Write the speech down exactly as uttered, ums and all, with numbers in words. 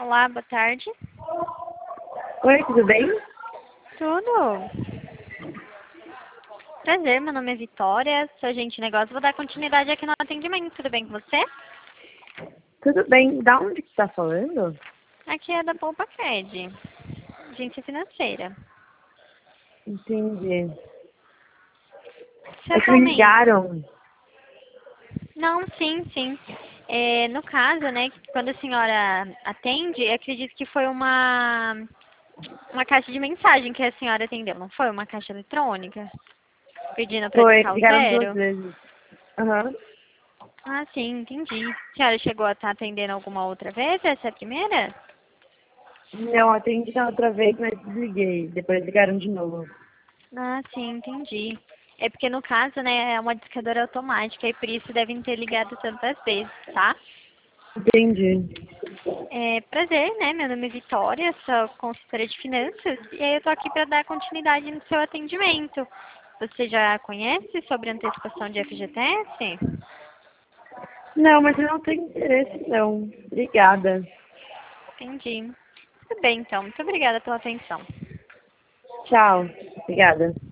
Olá, boa tarde. Oi, tudo bem? Tudo. Prazer, meu nome é Vitória, sou agente de negócio. Vou dar continuidade aqui no atendimento. Tudo bem com você? Tudo bem. Da onde que você tá falando? Aqui é da Poupa Cred, agência financeira. Entendi. Você É que me atualmente? ligaram. Não, sim, sim. É, no caso, né, quando a senhora atende, eu acredito que foi uma, uma caixa de mensagem que a senhora atendeu, não foi? Uma caixa eletrônica? Pedindo para Foi, discar o ligaram duas zero? vezes. Aham. Ah, sim, entendi. A senhora chegou a estar atendendo alguma outra vez? Essa é a primeira? Não, atendi na outra vez, mas desliguei. Depois ligaram de novo. Ah, sim, entendi. É porque no caso, né, é uma discadora automática e por isso devem ter ligado tantas vezes, tá? Entendi. É, prazer, né? Meu nome é Vitória, sou consultora de finanças e aí eu tô aqui para dar continuidade no seu atendimento. Você já conhece sobre antecipação de F G T S? Não, mas eu não tenho interesse, não. Obrigada. Entendi. Tudo bem, então. Muito obrigada pela atenção. Tchau. Obrigada.